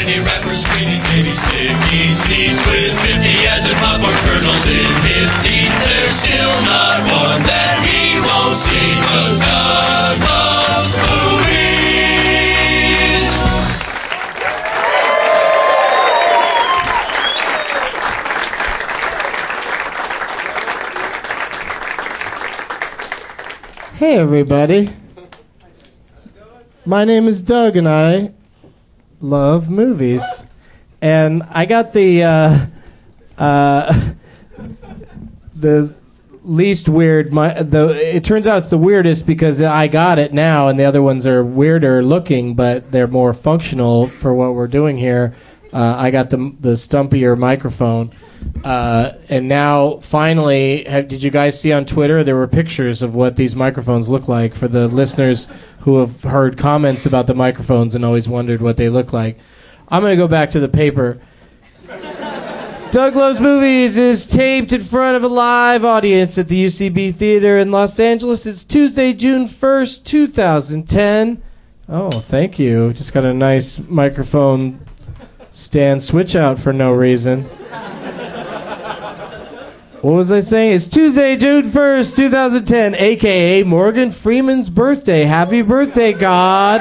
Any rapper screaming baby sick. He sleeps with 50 as in popcorn kernels in his teeth. There's still not one that he won't see, 'cause God loves movies. Hey everybody. My name is Doug and I love movies. And I got the least weird. It turns out it's the weirdest because I got it now, and the other ones are weirder looking, but they're more functional for what we're doing here. I got the stumpier microphone, and now finally, did you guys see on Twitter? There were pictures of what these microphones look like for the listeners who have heard comments about the microphones and always wondered what they look like. I'm going to go back to the paper. Doug Loves Movies is taped in front of a live audience at the UCB Theater in Los Angeles. It's Tuesday, June 1st, 2010. Oh, thank you. Just got a nice microphone stand switch out for no reason. What was I saying? It's Tuesday, June 1st, 2010, a.k.a. Morgan Freeman's birthday. Happy birthday, God.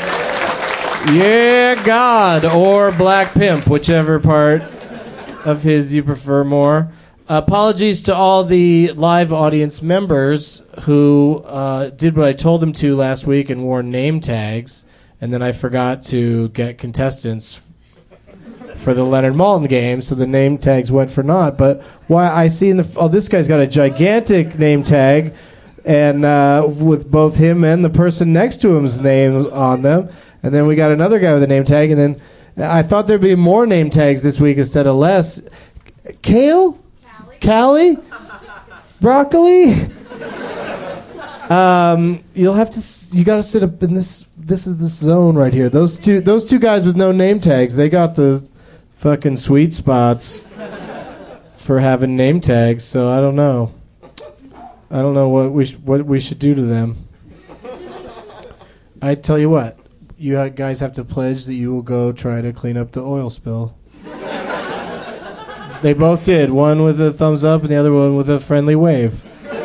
Yeah, God. Or Black Pimp, whichever part of his you prefer more. Apologies to all the live audience members who did what I told them to last week and wore name tags, and then I forgot to get contestants for the Leonard Maltin game, so the name tags went for naught. But why I see this guy's got a gigantic name tag, and with both him and the person next to him's name on them. And then we got another guy with a name tag, and then I thought there'd be more name tags this week instead of less. Kale? Callie? Broccoli? You gotta sit up in this is the zone right here. Those two guys with no name tags, they got the fucking sweet spots for having name tags, so I don't know what we should do to them. I tell you what, you guys have to pledge that you will go try to clean up the oil spill. They both did, one with a thumbs up and the other one with a friendly wave.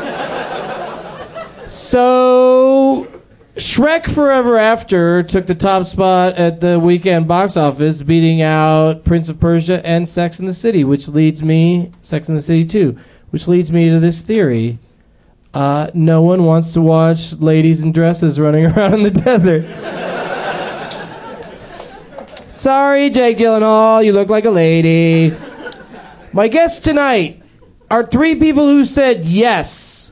So Shrek Forever After took the top spot at the weekend box office, beating out Prince of Persia and Sex and the City, Sex and the City 2, which leads me to this theory. No one wants to watch ladies in dresses running around in the desert. Sorry, Jake Gyllenhaal, you look like a lady. My guests tonight are three people who said yes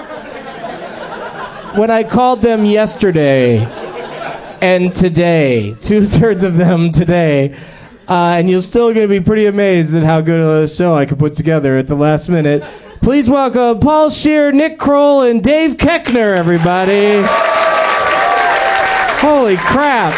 when I called them yesterday and today. 2/3 of them today. And you're still going to be pretty amazed at how good of a show I could put together at the last minute. Please welcome Paul Scheer, Nick Kroll, and Dave Koechner, everybody. Holy crap.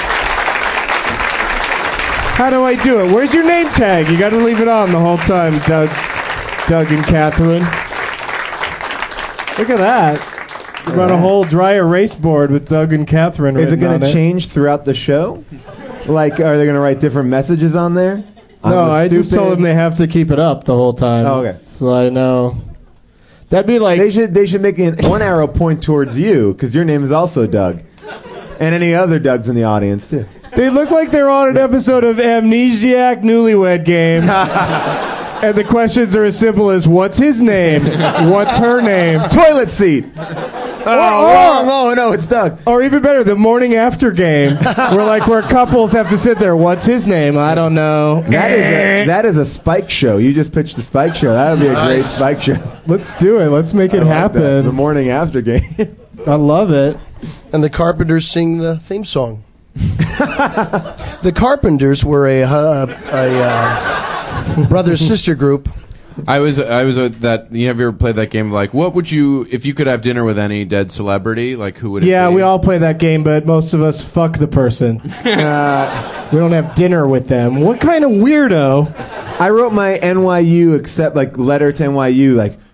How do I do it? Where's your name tag? You got to leave it on the whole time, Doug and Catherine. Look at that. You got a whole dry erase board with Doug and Catherine. Is it going to change throughout the show? Like, are they going to write different messages on there? No, I just told them they have to keep it up the whole time. Oh, okay. So I know. That'd be like... They should make one arrow point towards you, because your name is also Doug. And any other Dougs in the audience, too. They look like they're on an episode of Amnesiac Newlywed Game. And the questions are as simple as, what's his name? What's her name? Toilet seat. Oh, no, it's Doug. Or even better, the morning after game, where couples have to sit there. What's his name? I don't know. That is a Spike show. You just pitched the Spike show. That would be a great Spike show. Let's do it. Let's make it happen. The morning after game. I love it. And the Carpenters sing the theme song. The Carpenters were a brother-sister group. I was that. You ever played that game? Like, what would you, if you could have dinner with any dead celebrity? Like, who would it be? Yeah, we all play that game, but most of us fuck the person. We don't have dinner with them. What kind of weirdo? I wrote my NYU letter to NYU, like,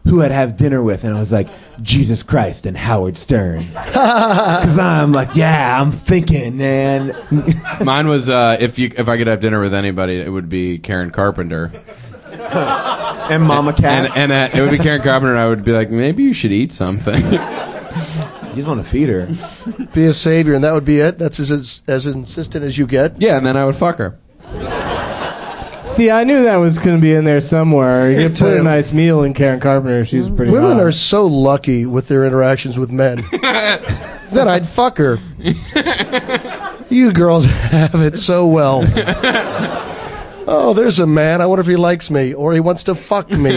who I'd have dinner with, and I was like, Jesus Christ and Howard Stern. Because I'm like, yeah, I'm thinking, man. Mine was if I could have dinner with anybody, it would be Karen Carpenter. And Mama Cass. And it would be Karen Carpenter, and I would be like, maybe you should eat something. You just want to feed her. Be a savior, and that would be it. That's as insistent as you get. Yeah, and then I would fuck her. See, I knew that was going to be in there somewhere. You put a nice meal in Karen Carpenter. She was pretty Women hot. are so lucky with their interactions with men. Then I'd fuck her. You girls have it so well. Oh, there's a man. I wonder if he likes me or he wants to fuck me.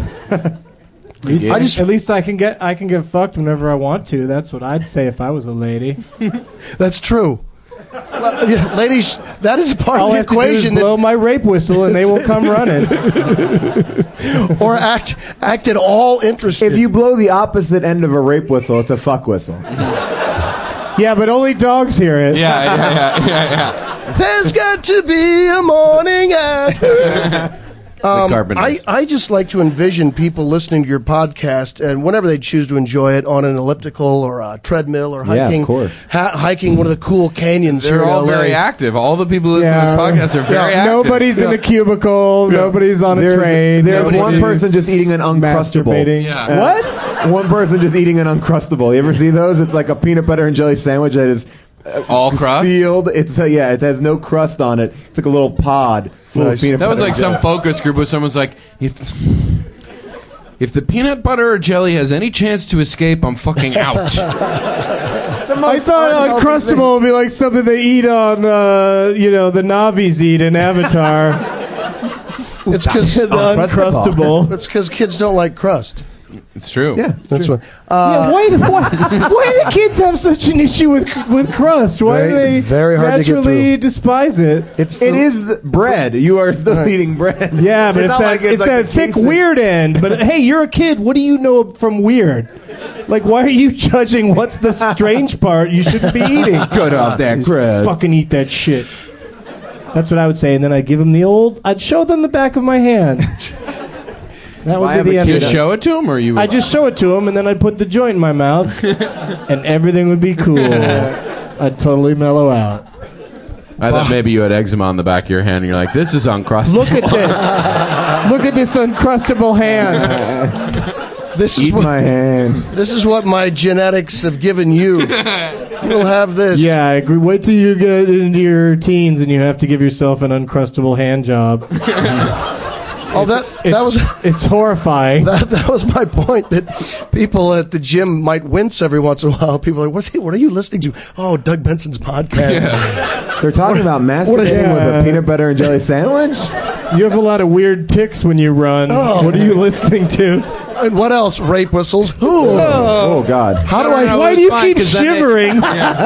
At least I can get fucked whenever I want to. That's what I'd say if I was a lady. That's true. Well, yeah, ladies, that is part All of I the have to do is equation. blow my rape whistle and they will come running. Or act at all interested. If you blow the opposite end of a rape whistle, it's a fuck whistle. Yeah, but only dogs hear it. Yeah. There's got to be a morning after. Carpenters. I just like to envision people listening to your podcast, and whenever they choose to enjoy it, on an elliptical or a treadmill or hiking, of course. Hiking one of the cool canyons here They're in all LA. very active. All the people who listen to this podcast are very active. Nobody's in a cubicle. Yeah. Nobody's on a train. There's nobody's one person just eating an Uncrustable. masturbating. Yeah. What? One person just eating an Uncrustable. You ever see those? It's like a peanut butter and jelly sandwich that is All crust? sealed. It's it has no crust on it. It's like a little pod full of peanut That butter. was like and some jelly. focus group where someone's like, if the peanut butter or jelly has any chance to escape, I'm fucking out. I thought Uncrustable would be like something they eat on, the Navis eat in Avatar. It's because The Uncrustable. It's because kids don't like crust. It's true. Yeah, That's what. Yeah, why do kids have such an issue with crust? Why do they Very hard to get naturally through. despise it? it is the bread. You are still eating bread. Yeah, but it's not that, like it's like that the thick casing. weird end. But hey, you're a kid. What do you know from weird? Like, why are you judging what's the strange part you shouldn't be eating? Cut off that crust. Fucking eat that shit. That's what I would say, and then I'd give them I'd show them the back of my hand. That I would have be the a end. kid- of Just it. show it to him, or you? I just show it to them, and then I'd put the joint in my mouth, and everything would be cool. I'd totally mellow out. I thought maybe you had eczema on the back of your hand, and you're like, this is uncrustable. Look at this. Look at this Uncrustable hand. This Eat my hand. This is what my genetics have given you. You'll have this. Yeah, I agree. Wait till you get into your teens and you have to give yourself an Uncrustable hand job. Oh, that was It's horrifying. that was my point. That people at the gym might wince every once in a while. People are like, what are you listening to? Oh, Doug Benson's podcast. They're talking about masturbating with a peanut butter and jelly sandwich? You have a lot of weird tics when you run. Oh. What are you listening to? And what else? Rape whistles. Ooh. Oh, God. How do I? Why do you keep shivering?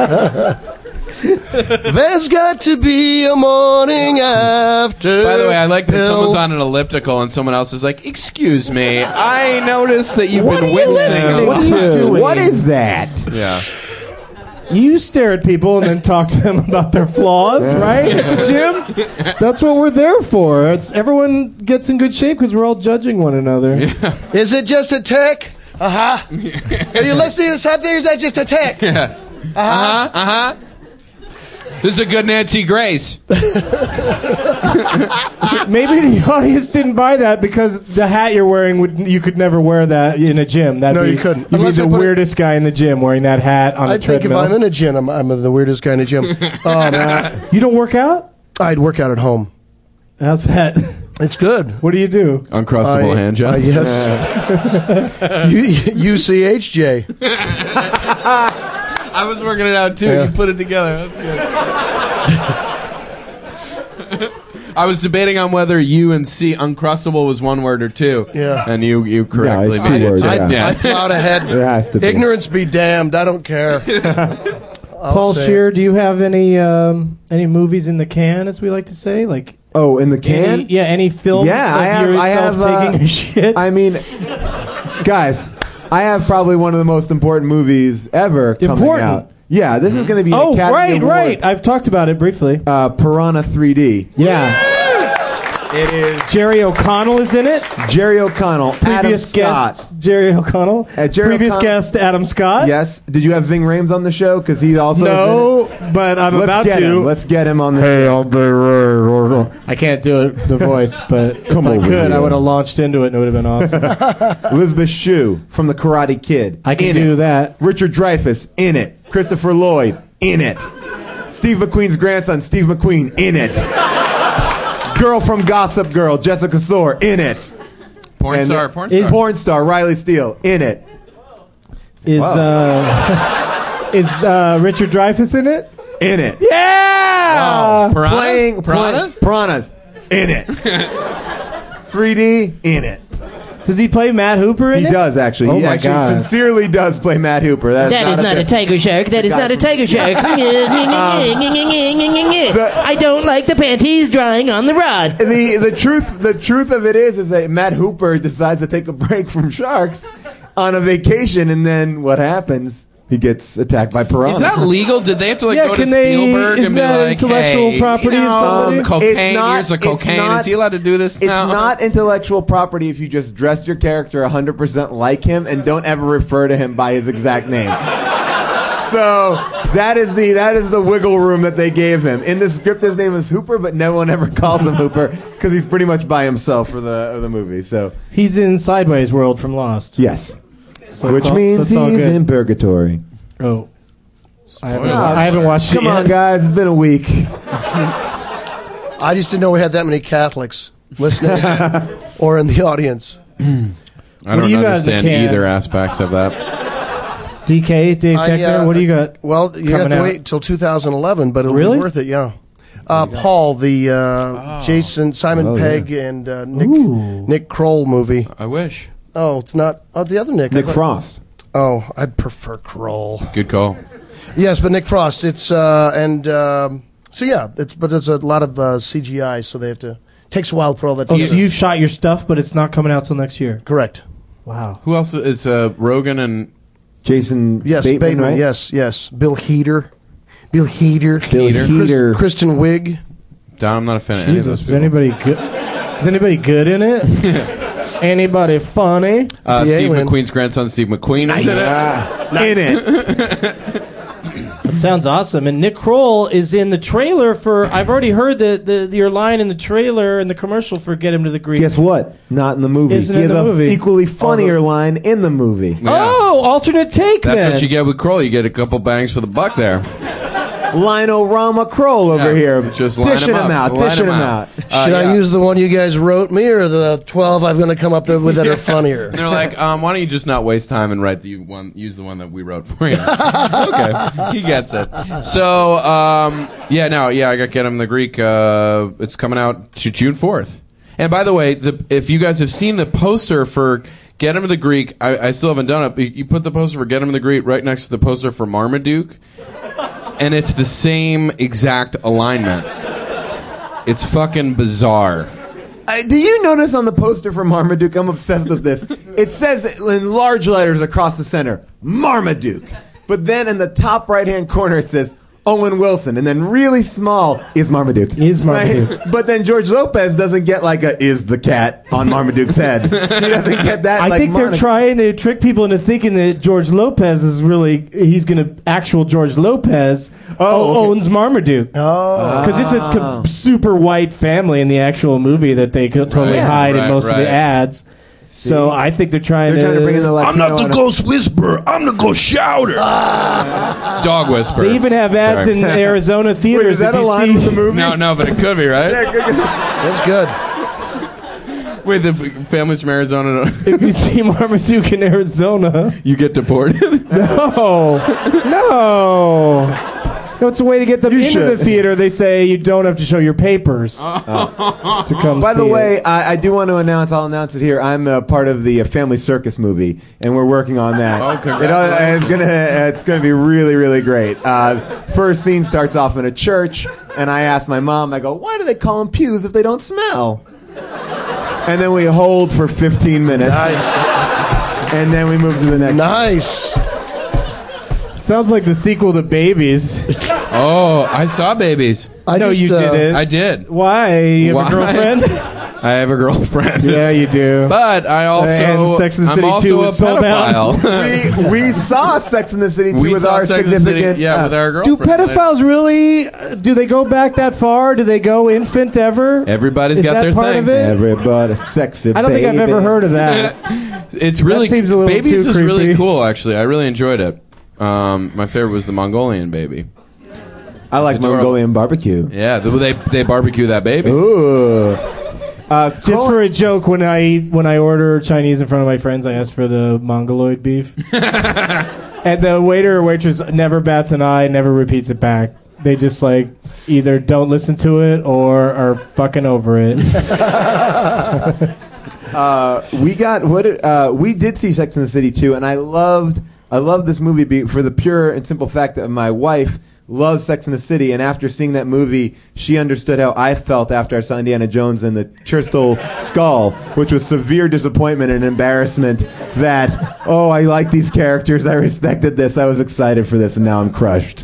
There's got to be a morning after. By the way, I like that pill. someone's on an elliptical and someone else is like, excuse me, I noticed that you've What been are you wincing. What are you doing? What is that? Yeah. You stare at people and then talk to them about their flaws, right? At the gym? That's what we're there for. Everyone gets in good shape because we're all judging one another. Is it just a tick? Are you listening to something? Or is that just a tick? This is a good Nancy Grace. Maybe the audience didn't buy that because the hat you're wearing you could never wear that in a gym. No, you couldn't. You'd be Unless I the put it- weirdest guy in the gym wearing that hat on a I think if treadmill. I'm in a gym, I'm the weirdest guy in a gym. You don't work out? I'd work out at home. How's that? It's good. What do you do? Uncrustable hand job. Yes. UCHJ. I was working it out too. Yeah. You put it together. That's good. I was debating on whether U and C Uncrustable was one word or two. Yeah. And you correctly it's two made words, it. yeah. I plowed ahead. It has to be. Ignorance be damned. I don't care. Paul Scheer, do you have any movies in the can, as we like to say? Like Oh, in the can? any films Yeah, of I yourself have, taking a shit? I mean, guys, I have probably one of the most important movies ever coming Important? out. Yeah, this is going to be an Academy Award. right. I've talked about it briefly. Piranha 3D. Yeah. It is Jerry O'Connell is in it. Jerry O'Connell, Previous Adam guest Scott. Jerry O'Connell. Jerry Previous O'Connell- guest Adam Scott. Yes. Did you have Ving Rhames on the show? Because he also No, but I'm Let's about get to. him. Let's get him on the Hey, I'll be right. I can't do it, the voice, but if I over could, here. I would have launched into it and it would have been awesome. Elizabeth Shue from The Karate Kid. I can in do it. that. Richard Dreyfuss in it. Christopher Lloyd in it. Steve McQueen's grandson, Steve McQueen, in it. Girl from Gossip Girl, Jessica Soar, in it. Porn And star. Porn star, Riley Steele, in it. Is Richard Dreyfuss in it? In it. Yeah! Piranhas, in it. 3D, in it. Does he play Matt Hooper in He it? does, actually. Oh He my actually God. sincerely does play Matt Hooper. That is not a bit. tiger shark. That is guy not a from- tiger shark. I don't like the panties drying on the rod. The truth of it is that Matt Hooper decides to take a break from sharks on a vacation, and then what happens? He gets attacked by piranha. Is that legal? Did they have to Yeah, go to can they- Spielberg is and be that like, intellectual hey, property you of know, somebody? cocaine, It's not- here's a it's cocaine. not- Is he allowed to do this It's now? not intellectual property if you just dress your character 100% like him and don't ever refer to him by his exact name. So that is the wiggle room that they gave him. In the script, his name is Hooper, but no one ever calls him Hooper because he's pretty much by himself for the movie. So He's in Sideways World from Lost. yes, So which it's all- means so it's all he's good. in purgatory. Oh. I haven't watched Come it on, yet. guys, it's been a week. I just didn't know we had that many Catholics listening or in the audience. I What don't do you got in the understand can? either aspects of that. DK, Dave Keckner, what do you got? Well, you have coming to out? wait till 2011, but it'll Really? be worth it, yeah. Paul, the Jason, Simon Pegg, and Nick Kroll movie. I wish. Oh, it's not. Oh, the other Nick. Nick Frost. Oh, I'd prefer Kroll. Good call. Yes, but Nick Frost. It's so yeah. There's a lot of CGI, so they have to. Takes a while to put all that Oh, together. so you shot your stuff, but it's not coming out till next year. Correct. Wow. Who else? It's Rogan and Jason Yes, Bateman, right? Yes. Bill Heater. Bill Heater. Kristen Wiig. Don. I'm not a fan of any of Jesus, those is people. anybody good? Is anybody good in it? Anybody funny? The Steve alien. McQueen's grandson, Steve McQueen, is in it. In it. It sounds awesome. And Nick Kroll is in the trailer for. I've already heard your line in the trailer and the commercial for "Get Him to the Greek." Guess what? Not in the movie. Isn't he in has the a movie. equally funnier line in the movie. Yeah. Oh, alternate take. That's then. what you get with Kroll. You get a couple bangs for the buck there. Lino-Rama Kroll over Yeah, here. just line dishing him him up. out. Line Dishing him him out. out. Should I Yeah. use the one you guys wrote me, or the 12 I'm going to come up with that are funnier? They're like, why don't you just not waste time and write use the one that we wrote for you? Okay, he gets it. So, I got Get Him the Greek. It's coming out June 4th. And by the way, if you guys have seen the poster for Get Him the Greek, I still haven't done it. You put the poster for Get Him the Greek right next to the poster for Marmaduke, and it's the same exact alignment. It's fucking bizarre. Do you notice on the poster for Marmaduke? I'm obsessed with this. It says in large letters across the center, Marmaduke. But then in the top right-hand corner it says Owen Wilson, and then really small is Marmaduke. Is Marmaduke. Right? But then George Lopez doesn't get like a "is the cat" on Marmaduke's head. He doesn't get that. I like think they're Monica. trying to trick people into thinking that George Lopez is he's going to actual George Lopez okay. owns Marmaduke. Oh. Because it's a super white family in the actual movie that they could totally hide in Right, most of the right. ads. So I think they're trying They're trying to bring in the Latino. ghost whisperer. I'm the ghost shouter. Dog whisperer. They even have ads Sorry. in Arizona theaters. Wait, is that if a you line see, with the movie? No, but it could be, right? That's good. Wait, the families from Arizona, if you see Marmaduke in Arizona, you get deported? no. No, it's a way to get them You into should. the theater. They say you don't have to show your papers to come. By the see way, it. I do want to announce. I'll announce it here. I'm part of the Family Circus movie, and we're working on that. Oh, congratulations. It's gonna be really, really great. First scene starts off in a church, and I ask my mom. I go, "Why do they call them pews if they don't smell?" And then we hold for 15 minutes, and then we move to the next. Nice. Sounds like the sequel to Babies. Oh, I saw Babies. I know you didn't. I did. Why? You have Why? a girlfriend? I have a girlfriend. Yeah, you do. But I also, And Sex and the I'm City 2 also a was sold out. pedophile. we saw Sex in the City 2 We with saw our Sex and the City, significant. yeah, with our Do girlfriend. pedophiles really? Do they go back that far? Do they go infant ever? Everybody's Is got that their part thing. of it? Everybody sexy. I don't think I've baby. ever heard of that. It's really That seems a little Babies too is really creepy. cool. Actually, I really enjoyed it. My favorite was the Mongolian baby. I like Adorable. Mongolian barbecue. Yeah, they barbecue that baby. Ooh. Just for a joke, when I order Chinese in front of my friends, I ask for the Mongoloid beef, and the waiter or waitress never bats an eye, never repeats it back. They just like either don't listen to it or are fucking over it. We did see Sex and the City 2, and I loved this movie for the pure and simple fact that my wife loves Sex and the City, and after seeing that movie, she understood how I felt after I saw Indiana Jones and the Crystal Skull, which was severe disappointment and embarrassment that, oh, I like these characters, I respected this, I was excited for this, and now I'm crushed.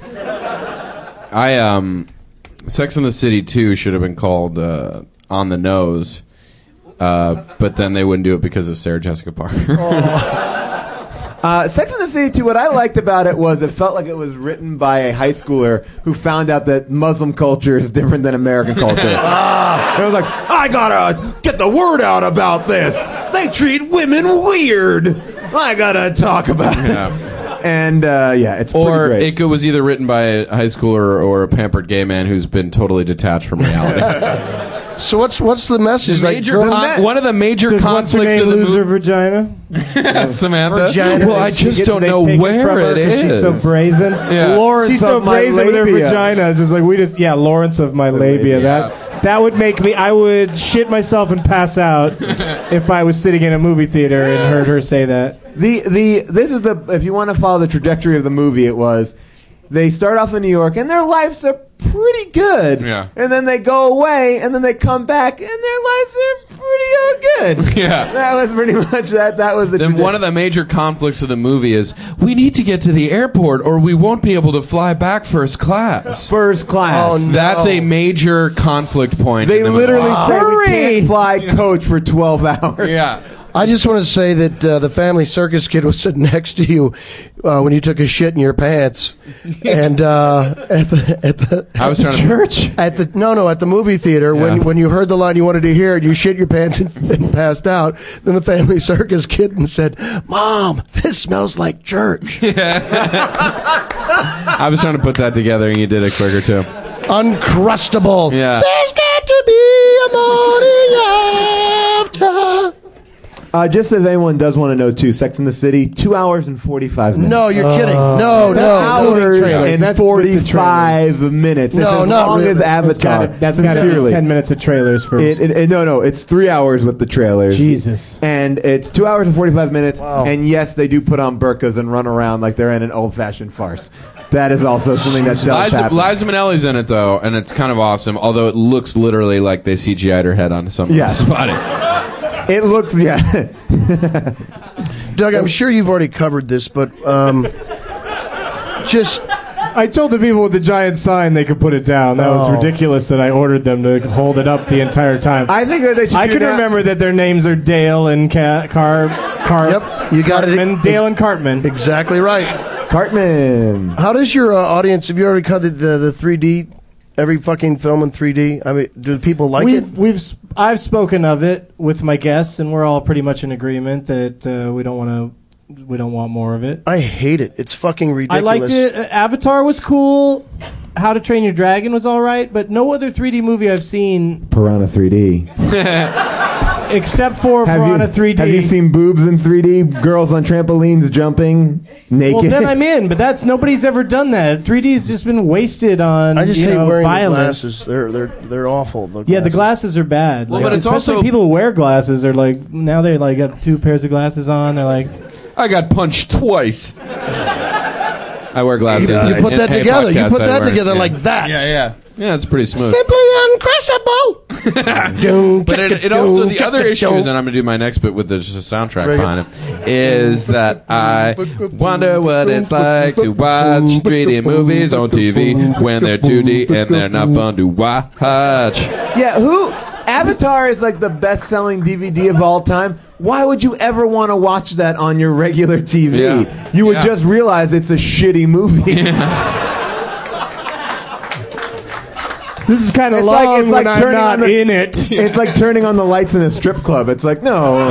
Sex and the City 2 should have been called On the Nose, but then they wouldn't do it because of Sarah Jessica Parker. Sex and the City 2, what I liked about it was it felt like it was written by a high schooler who found out that Muslim culture is different than American culture. It was like, I gotta get the word out about this. They treat women weird. I gotta talk about it. Yeah. And it's Or pretty great. it was either written by a high schooler or a pampered gay man who's been totally detached from reality. So what's the message? Like, One of the major Does what's her conflicts name in the lose her movie. vagina? Samantha. Vagina. Well, I just don't They know take it where from her it 'cause is. She's so brazen. Yeah. Lawrence She's so of my brazen with her labia. vagina. It's just like Lawrence of my labia. labia. That would make me. I would shit myself and pass out if I was sitting in a movie theater and heard her say that. If you want to follow the trajectory of the movie, it was they start off in New York and their lives are pretty good. Yeah. And then they go away and then they come back and their lives are pretty good. Yeah. That was pretty much that. That was the Then one of the major conflicts of the movie is we need to get to the airport or we won't be able to fly back first class. first class. Oh, no. That's a major conflict point. They in the literally movie. said we Hurry! can't fly coach for 12 hours. Yeah. I just want to say that the family circus kid was sitting next to you when you took a shit in your pants, and at the I was trying to Church. at the movie theater Yeah. when you heard the line you wanted to hear and you shit your pants and passed out. Then the family circus kid said, "Mom, this smells like church." I was trying to put that together, and you did it quicker too. Uncrustable. Yeah. There's got to be a morning after. Just if anyone does want to know, too, Sex and the City, 2 hours and 45 minutes. No, you're kidding. No. Hours trailers. and That's with the 45 minutes. No, it's as not long really. as Avatar. That's got to be Sincerely. 10 minutes of trailers for. No, it's 3 hours with the trailers. Jesus. And it's 2 hours and 45 minutes. Wow. And yes, they do put on burqas and run around like they're in an old-fashioned farce. That is also something that does happen. Liza Minnelli's in it though, and it's kind of awesome. Although it looks literally like they CGI'd her head onto somebody's Yes. body. It looks, yeah. Doug, I'm sure you've already covered this, but just I told the people with the giant sign they could put it down. That was Oh. ridiculous that I ordered them to hold it up the entire time. I think that they should I do can that. remember that their names are Dale and Yep, you got it. Cartman. Dale and Cartman. exactly right. Cartman. How does your audience? Have you already covered the 3D? Every fucking film in 3D. I mean, do people like it? I've spoken of it with my guests, and we're all pretty much in agreement that we don't want more of it. I hate it. It's fucking ridiculous. I liked it. Avatar was cool. How to Train Your Dragon was all right, but no other 3D movie I've seen Piranha 3D. except for Piranha 3D. Have you seen boobs in 3D? Girls on trampolines jumping naked? Well, then I'm in, but nobody's ever done that. 3D's just been wasted on. I just hate wearing violence. the glasses. They're awful. Yeah, the glasses are bad. Well, Like, but it's especially also- people who wear glasses are like now they like got 2 pairs of glasses on. They're like, I got punched twice. I wear glasses. You and- put and that hey, together. You podcast, put I that wear- together yeah. like that. Yeah, it's pretty smooth. Simply uncrushable. But it also, the other issue is, and I'm going to do my next bit with the just a soundtrack Bring it. behind it, is that I wonder what it's like to watch 3D movies on TV when they're 2D and they're not fun to watch. Yeah, Avatar is like the best-selling DVD of all time. Why would you ever want to watch that on your regular TV? Yeah. You would just realize it's a shitty movie. This is kind of It's long like- it's like when I'm turning not on the- in it. It's like turning on the lights in a strip club. It's like, no.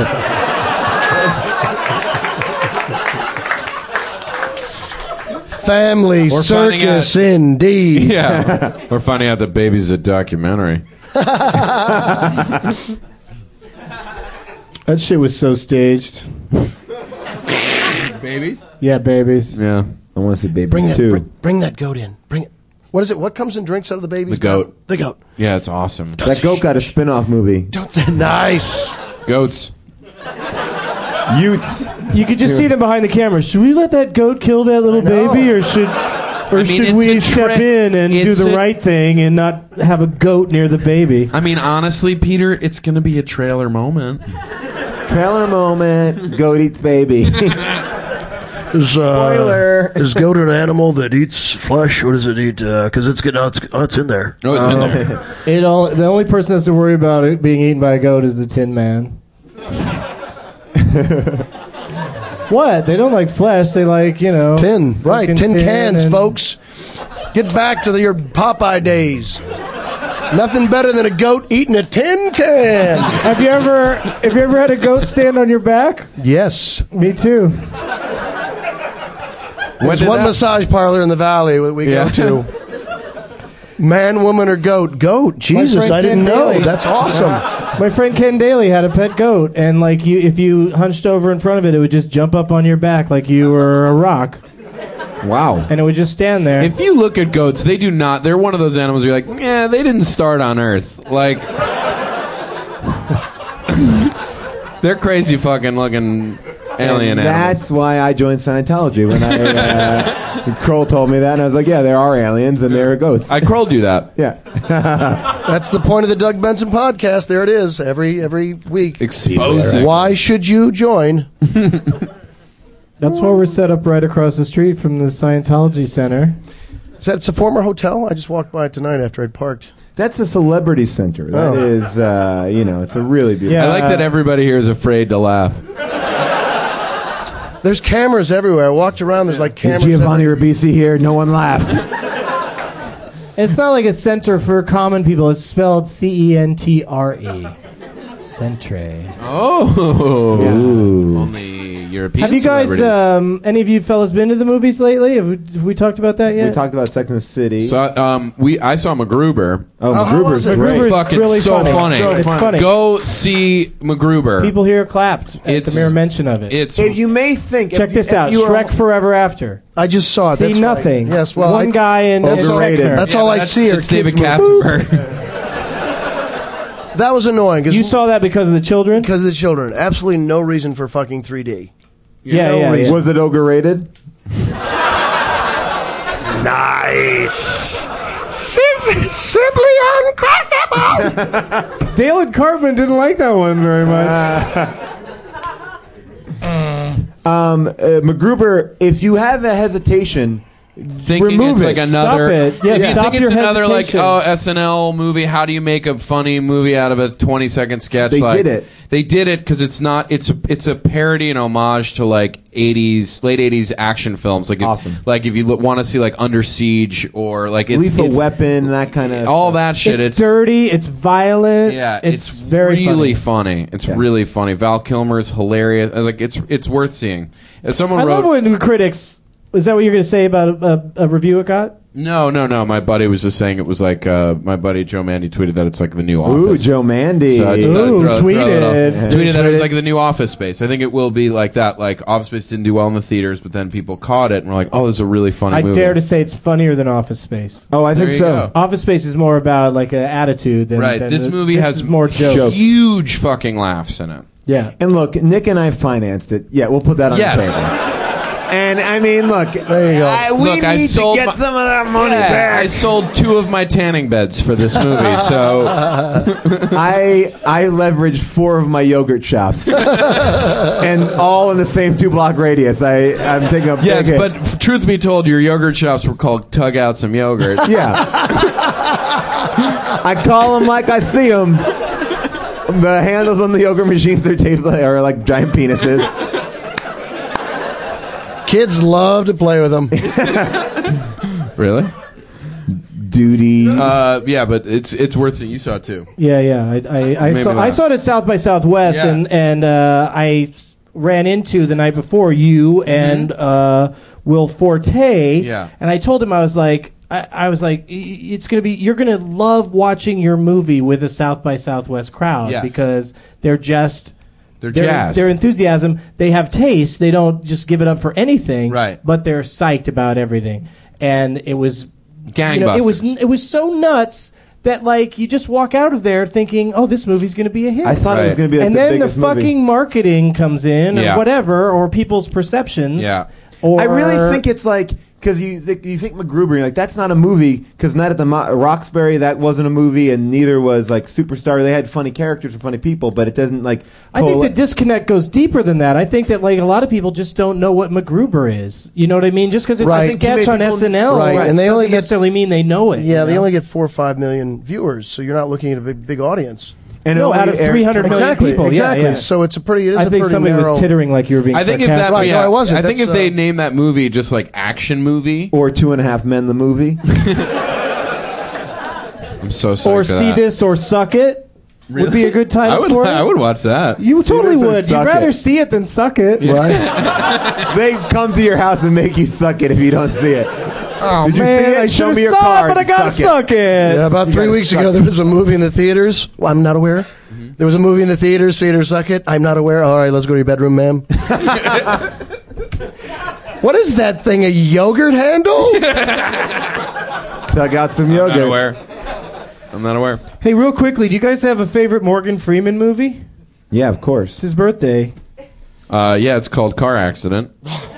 Family We're finding circus, out- indeed. Yeah. We're finding out that Baby's a documentary. That shit was so staged. Babies? Yeah, babies. Yeah. I want to see Babies Bring that, too. bring that goat in. Bring it. What is it? What comes and drinks out of the baby's The goat. mouth? The goat. Yeah, it's awesome. That goat got a spin-off movie. Don't. Nice. Goats. Utes. You could just see them behind the camera. Should we let that goat kill that little baby, or should it's we a step tre- in and do it's the a- right thing and not have a goat near the baby? I mean, honestly, Peter, it's going to be a trailer moment. Trailer moment. Goat eats baby. Spoiler. Is goat an animal that eats flesh? What does it eat? Because it's getting it's in there. Oh, it's in there. The only person that's to worry about it being eaten by a goat is the Tin Man. What? They don't like flesh. They like, Tin, right? fucking Tin cans, and- folks. Get back to your Popeye days. Nothing better than a goat eating a tin can. Have you ever had a goat stand on your back? Yes. Me too. There's one massage parlor in the valley that we Yeah. go to. Man, woman, or goat? Goat. Jesus, friend I didn't Ken know. Daly. That's awesome. My friend Ken Daly had a pet goat, and if you hunched over in front of it would just jump up on your back like you were a rock, Wow. and it would just stand there. If you look at goats, they do not. They're one of those animals where you're like, yeah, they didn't start on Earth. Like, they're crazy fucking looking alien And animals. that's why I joined Scientology. When Kroll told me that, and I was like, yeah, there are aliens and there are goats. I Kroll'd you that. Yeah. That's the point of the Doug Benson podcast. There it is, every week. Exposing. Why should you join? That's why we're set up right across the street from the Scientology Center. It's a former hotel. I just walked by it tonight after I'd parked. That's a celebrity center. That Oh. is, it's a really beautiful. Yeah. I like that everybody here is afraid to laugh. There's cameras everywhere. I walked around. There's like Is cameras. Giovanni Ribisi here? No one laughed. It's not like a center for common people. It's spelled Centre. Centre. Oh. Yeah. Only European Have you guys, celebrities. any of you fellas, been to the movies lately? Have we talked about that yet? We talked about Sex and the City. I saw MacGruber. Oh, how MacGruber's was it? great. MacGruber's Fucking really so funny. It's funny. Go see MacGruber. People here clapped at It's- the mere mention of it. It's If you may think, Check this out: Shrek Forever After. I just saw it. See That's nothing. Right. Yes, well, one guy in Overrated. Schreckner. That's all I see. It's are David kids movies. Katzenberg. That was annoying You saw that because of the children? because of the children. Absolutely no reason for fucking 3D. Yeah, no yeah, reason. yeah. Was it overrated? Simply uncrustable. Dale Cartman didn't like that one very much. MacGruber, if you have a hesitation, Thinking remove it's it. like another. Stop it. Yeah, if you stop think it's your another like hesitation. SNL movie, how do you make a funny movie out of a 20-second sketch? They like, did it. They did it because it's not. It's a parody and homage to like late 80s action films. Like Awesome. Like if you want to see like Under Siege or like Lethal Weapon, that kind of all stuff. that shit. It's dirty. It's violent. Yeah, it's very really funny. funny. It's really funny. Val Kilmer's hilarious. Like it's worth seeing. If someone I wrote, love when critics. Is that what you're going to say about a review it got? no. My buddy was just saying it was like my buddy Joe Mandy tweeted that it's like the new Ooh, Office. Joe Mandy. So I just thought I'd Ooh, throw it tweeted. out. Tweeted that it was Tweeted. like the new Office Space. I think it will be like that. Like Office Space didn't do well in the theaters, but then people caught it and were like, "Oh, this is a really funny I movie." dare to say it's funnier than Office Space. Oh, I There think you so. go. Office Space is more about like an attitude than Right. than This movie this has is more jokes. huge fucking laughs in it. Yeah. And look, Nick and I financed it. Yeah, we'll put that on Yes. the table. And I mean, look, There you go. we Look, I need to sold get my- some of that money Yeah, back. I sold 2 of my tanning beds for this movie, so I leveraged 4 of my yogurt shops, and all in the same 2-block radius. I'm taking a big yes. hit. But truth be told, your yogurt shops were called Tug Out Some Yogurt. yeah, I call them like I see them. The handles on the yogurt machines are like giant penises. Kids love to play with them. Really? Duty. Yeah, but it's worth it. You saw it too. Yeah. I saw it at South by Southwest, Yeah. and I ran into the night before you and Will Forte. Yeah. And I told him I was like, it's gonna be. You're gonna love watching your movie with a South by Southwest crowd Yes. because they're jazzed. They're enthusiasm. They have taste. They don't just give it up for anything. Right. But they're psyched about everything, and it was gangbusters. it was so nuts that like you just walk out of there thinking, oh, this movie's going to be a hit. I thought it was Right. going to be like and the then the biggest movie. fucking marketing comes in Yeah. or whatever, or people's perceptions. Yeah. Or I really think it's like because you think MacGruber, you're like that's not a movie because Night at the Roxbury that wasn't a movie and neither was like Superstar. They had funny characters and funny people, but it doesn't like. I think the disconnect goes deeper than that. I think that like a lot of people just don't know what MacGruber is. You know what I mean? Just because it's Right. a sketch on SNL, Right. And they doesn't only get- necessarily mean they know it. Yeah, you they know? only get 4 or 5 million viewers, so you're not looking at a big audience. and no, out of 300 million Exactly, people. exactly. Yeah, yeah. So it's a pretty. It is I a think pretty somebody narrow. was tittering like you were being I think if sarcastic. that, Right, no, I wasn't. I think if That's, they named that movie just like action movie, or 2.5 Men the movie. I'm so sorry. or See This or Suck It would be a good title for it. I would watch that. You See totally This or would. You'd Suck rather It. see it than suck it. Right? They come to your house and make you suck it if you don't see it. Oh, Did you man, see it? I Show should me have your saw card it, but I and gotta suck it. suck it. Yeah, about 3 gotta weeks suck ago, it. there was a movie in the theaters. Well, I'm not aware. There was a movie in the theaters. See it or suck it. I'm not aware. All right, let's go to your bedroom, ma'am. What is that thing? A yogurt handle? Tug out some I'm not yogurt. aware. I'm not aware. Hey, real quickly, do you guys have a favorite Morgan Freeman movie? Yeah, of course. It's his birthday. Yeah, it's called Car Accident.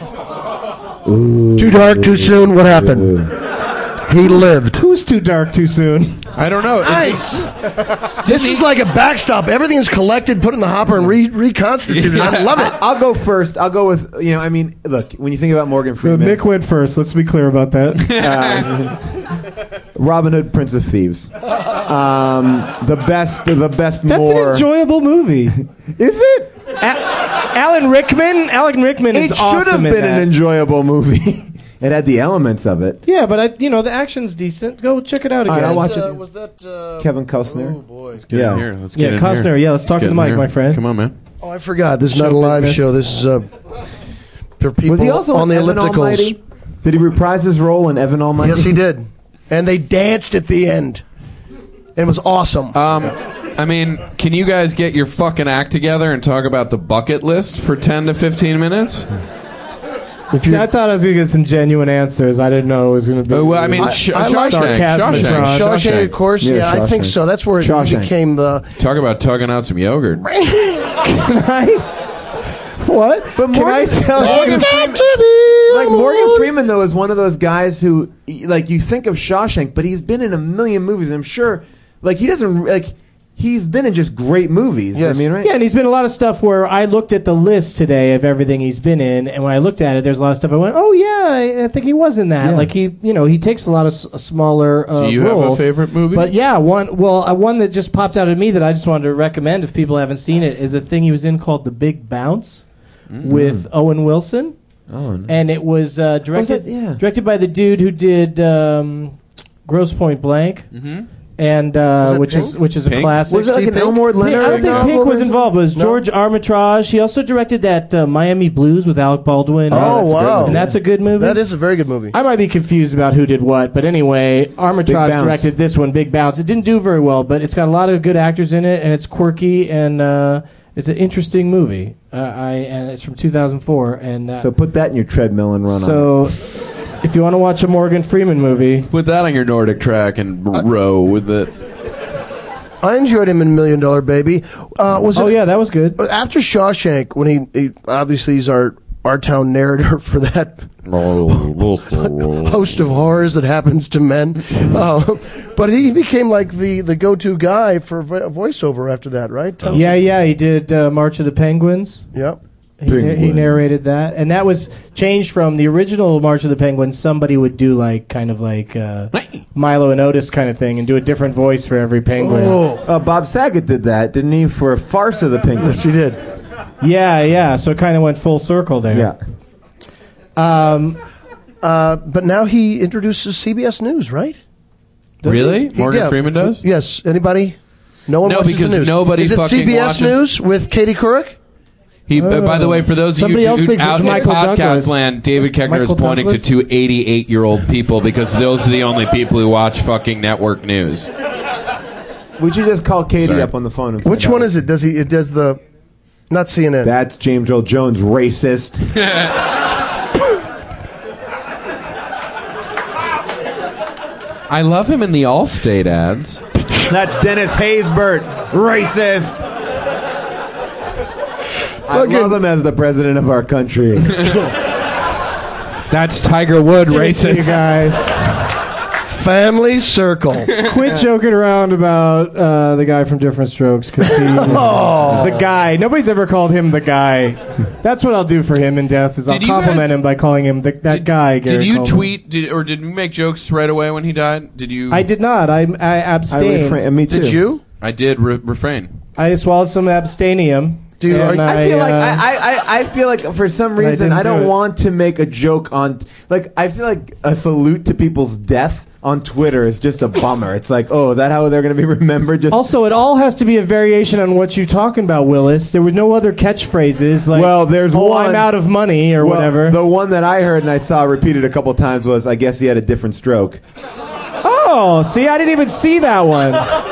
Too dark, too soon. What happened? He lived. Who's too dark too soon? I don't know. Nice. This is like a backstop. Everything's collected, put in the hopper, and reconstituted. I love it. I'll go first. I'll go with I mean, look, when you think about Morgan So Freeman, Nick went first. Let's be clear about that. Robin Hood, Prince of Thieves, the best That's more. an enjoyable movie. Is it? Alan Rickman. Alan Rickman It is should awesome have in been that. an enjoyable movie. It had the elements of it. Yeah, but the action's decent. Go check it out All again. right, I'll watch it. Was that Kevin Costner. Oh boy. Get in Yeah. here. Let's Yeah, get in Costner. here. Yeah, let's talk to Get the in mic, here. my friend. Come on, man. Oh, I forgot. This is not Show a live business. show. This is for people Was he also on the in Evan ellipticals. Almighty? Did he reprise his role in Evan Almighty? Yes, he did. And they danced at the end. It was awesome. I mean, can you guys get your fucking act together and talk about the bucket list for 10 to 15 minutes? If See, you I thought I was going to get some genuine answers. I didn't know it was going to be. Well, I mean, I like sarcasm, Shawshank. John. Shawshank, of course. Yeah, Yeah, I think Shawshank. so. That's where it Shawshank. became the. Talk about tugging out some yogurt. What? But Can I tell Morgan you? Freeman, like Morgan Freeman, though, is one of those guys who, like, you think of Shawshank, but he's been in a million movies. And I'm sure, like, he doesn't like. He's been in just great movies. Yes. I mean, right? Yeah, and he's been in a lot of stuff where I looked at the list today of everything he's been in, and when I looked at it, there's a lot of stuff I went, oh yeah, I think he was in that. Yeah. Like he takes a lot of smaller Do you roles. have a favorite movie? But yeah, one that just popped out at me that I just wanted to recommend if people haven't seen it is a thing he was in called The Big Bounce with Owen Wilson, Oh, no. and it was directed yeah. directed by the dude who did Grosse Point Blank. And it which Pink? is a Pink? classic. Was it like Steve an Pink? Elmore I Leonard? don't think novel Pink or was something? involved. It was No? George Armitage. He also directed that Miami Blues with Alec Baldwin. Oh, that's a good wow. And that's a good movie. That is a very good movie. I might be confused about who did what, but anyway, Armitage Bounce. directed this one, Big Bounce. It didn't do very well, but it's got a lot of good actors in it, and it's quirky, and it's an interesting movie. And it's from 2004. And So put that in your treadmill and run on. so if you want to watch a Morgan Freeman movie, Put that on your Nordic track and row with it. I enjoyed him in $1 Million Baby. Was it, oh yeah, that was good. after Shawshank, when he obviously he's our town narrator for that host of horrors that happens to men. But he became like the go-to guy for voiceover after that, right? Yeah, he did March of the Penguins. Yep. He narrated that, and that was changed from the original March of the Penguins. Somebody would do kind of like Milo and Otis kind of thing, and do a different voice for every penguin. Bob Saget did that, didn't he, for Farce of the Penguins? Yes, he did. Yeah. So it kind of went full circle there. Yeah. But now he introduces CBS News, right? Really? Morgan Freeman does? Yes. Anybody? No one No, watches because the news. nobody Is it fucking CBS watches- News with Katie Couric? He, by the way, for those of Somebody you else thinks out it's in Michael podcast Douglas. land, David Koechner Michael is pointing Douglas? to two 88-year-old people because those are the only people who watch fucking network news. We should just call Katie Sorry. up on the phone. And Which find one out. is it? It does the... Not CNN. That's James Earl Jones, racist. I love him in the Allstate ads. That's Dennis Haysbert, racist. I love him as the president of our country. That's Tiger Wood, You racist. guys, Family Circle. quit joking around about the guy from Different Strokes. Cause the guy. Nobody's ever called him the guy. That's what I'll do for him in death. Is I'll Did you compliment guys- him by calling him that guy. Gary Did you Coleman. tweet, did you make jokes right away when he died? Did you? I did not. I abstained. Me too. Did you? I did refrain. I swallowed some abstanium. Dude, and I feel like I feel like for some reason didn't I don't do it. want to make a joke on I feel like a salute to people's death on Twitter is just a bummer. It's like, oh, is that how they're going to be remembered? Just Also, it all has to be a variation on what you're talking about, Willis. There were no other catchphrases like, Well, there's one- I'm out of money, or Well, whatever. The one that I heard and I saw repeated a couple times was, I guess he had a different stroke. Oh, see, I didn't even see that one.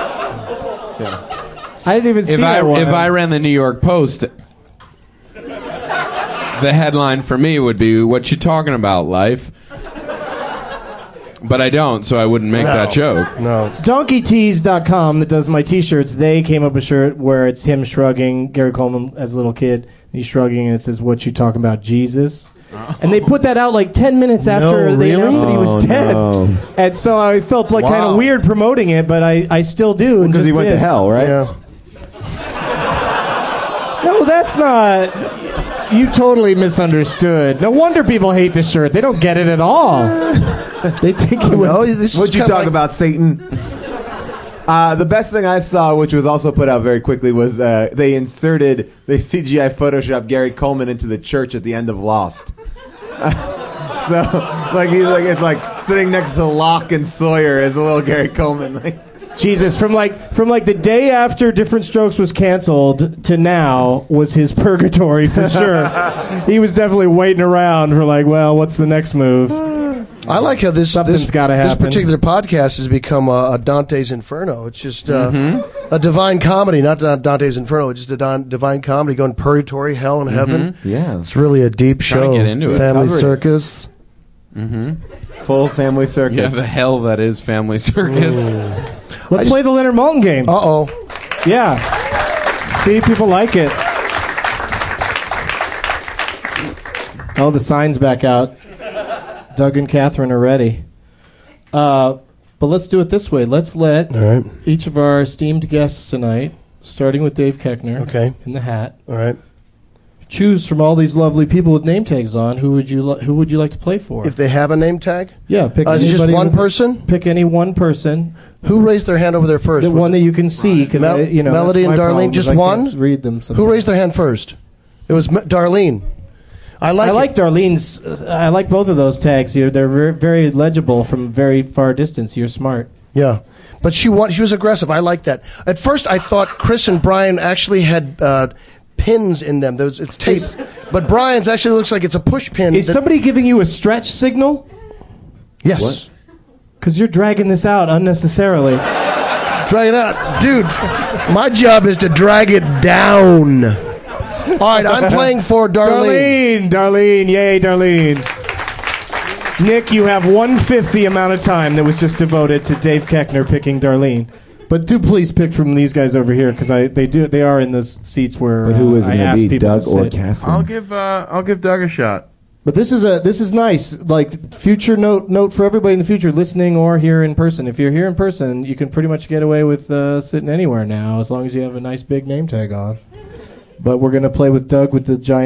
I didn't even see If that one. I ran the New York Post, the headline for me would be, "What you talking about, life?" But I don't, so I wouldn't make that joke. No. DonkeyTees.com that does my T-shirts, they came up with a shirt where it's him shrugging, Gary Coleman as a little kid. He's shrugging, and it says, "What you talking about, Jesus?" And they put that out like 10 minutes after No, they really? announced that he was Oh, dead. no. And so I felt like kind Wow. of weird promoting it, but I still do. and Because he just went to did. hell, right? Yeah. No, that's not. You totally misunderstood. No wonder people hate this shirt. They don't get it at all. They think he was. No, this is What'd you kinda talk like- about, Satan? The best thing I saw, which was also put out very quickly, was they CGI Photoshopped Gary Coleman into the church at the end of Lost. So, it's like sitting next to Locke and Sawyer as a little Gary Coleman. Like, Jesus, from the day after Different Strokes was canceled to now was his purgatory for sure. He was definitely waiting around for what's the next move? I like how Something's gotta this happen. particular podcast has become a Dante's Inferno. It's just a divine comedy, not Dante's Inferno. It's just a divine comedy going purgatory, hell, and heaven. yeah, It's really a deep Trying show. to get into it. Family Covered it. circus. full family circus. Yeah, the hell that is Family Circus. Let's play the Leonard Maltin game. Uh-oh. Yeah. See, people like it. Oh, the sign's back out. Doug and Catherine are ready. But let's do it this way. Let's let All right. each of our esteemed guests tonight, starting with Dave Koechner Okay. in the hat, All right. choose from all these lovely people with name tags on. Who would you like to play for? If they have a name tag? Yeah, pick Is it just anybody one with- person? Pick any one person. Who raised their hand over there first? The Was one it- that you can see, because Melody and Darlene, just one? Read them. Who sometimes. raised their hand first? It was Darlene. I I like like Darlene's. I like both of those tags here. They're very, very legible from very far distance. You're smart. Yeah. But she was aggressive. I like that. At first, I thought Chris and Brian actually had pins in them. It's tape. But Brian's actually looks like it's a push pin. Is somebody giving you a stretch signal? Yes. What? Because you're dragging this out unnecessarily. Drag it out. Dude, my job is to drag it down. All right, I'm playing for Darlene. Darlene, yay, Darlene. Nick, you have 1/5 the amount of time that was just devoted to Dave Koechner picking Darlene. But do please pick from these guys over here, because they are in the seats where But who is I it going ask to be, people Doug to or sit. Catherine? I'll give Doug a shot. But this is nice. Like, future note for everybody in the future, listening or here in person. If you're here in person, you can pretty much get away with sitting anywhere now, as long as you have a nice big name tag on. But we're gonna play with Doug with the giant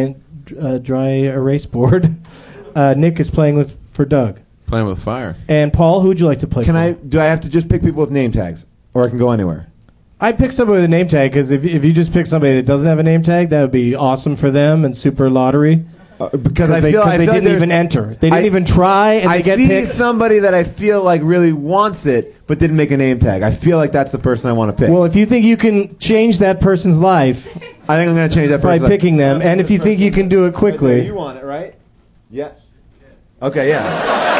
dry erase board. Nick is playing for Doug. Playing with fire. And Paul, who would you like to play for? Do I have to just pick people with name tags? Or I can go anywhere? I'd pick somebody with a name tag, because if you just pick somebody that doesn't have a name tag, that would be awesome for them and super lottery. Because they didn't even enter. They didn't even try, and they get picked. I see somebody that I feel like really wants it, but didn't make a name tag. I feel like that's the person I want to pick. Well, if you think you can change that person's life, I think I'm going to change that by person's picking them, and if you think you can do it quickly. You want it, right? Yeah. Okay, yeah.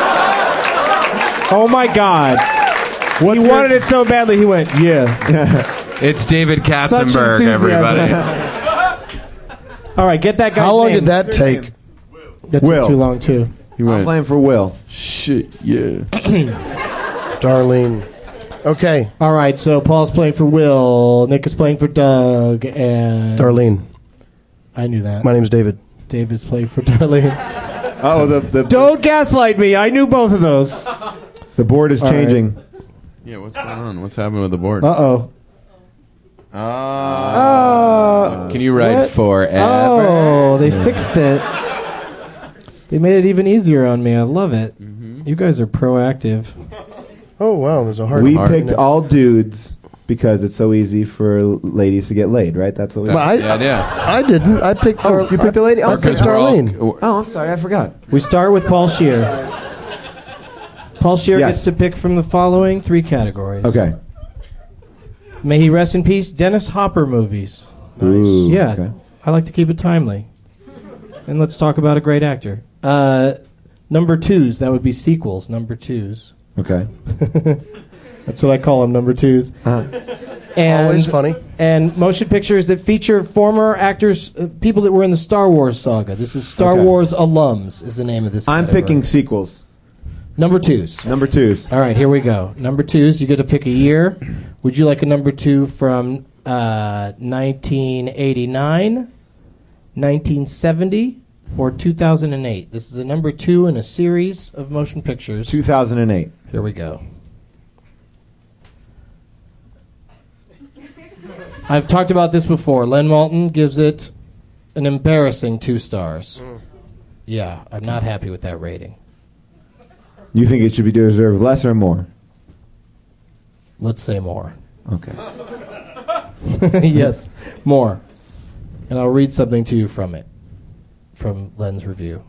Oh my God. He wanted it so badly, he went, yeah. It's David Such Katzenberg, enthusiasm. everybody. All right, get that guy's How long name. did that take? That Will. took too long, too. I'm playing for Will. Shit, yeah. Darlene. Okay. All right, so Paul's playing for Will, Nick is playing for Doug, and... Darlene. I knew that. My name's David. David's playing for Darlene. Oh, Don't gaslight me. I knew both of those. The board is changing. Yeah, what's going on? What's happening with the board? Uh-oh. Can you write What? forever? Oh, they fixed it. They made it even easier on me. I love it. You guys are proactive. Oh, wow. There's a hard We part. picked all dudes because it's so easy for ladies to get laid, right? That's what we Well, I didn't. I picked you picked a lady? I Oh, picked we're all- Darlene. Oh, I'm sorry. I forgot. We start with Paul Scheer. Paul Scheer Yes. gets to pick from the following 3 categories. Okay. May he rest in peace, Dennis Hopper movies. Ooh, Yeah, okay. I like to keep it timely. And let's talk about a great actor. Number 2s, that would be sequels, number 2s. Okay. That's what I call them, number 2s. And, Always funny. And motion pictures that feature former actors, people that were in the Star Wars saga. This is Star Okay. Wars alums is the name of this I'm category. picking sequels. Number 2s. Number 2s. All right, here we go. Number 2s, you get to pick a year. Would you like a number 2 from 1989, 1970, or 2008? This is a number 2 in a series of motion pictures. 2008. Here we go. I've talked about this before. Len Walton gives it an embarrassing 2 stars. Yeah, I'm not happy with that rating. You think it should be deserved less or more? Let's say more. Okay. Yes, more. And I'll read something to you from it, from Len's review.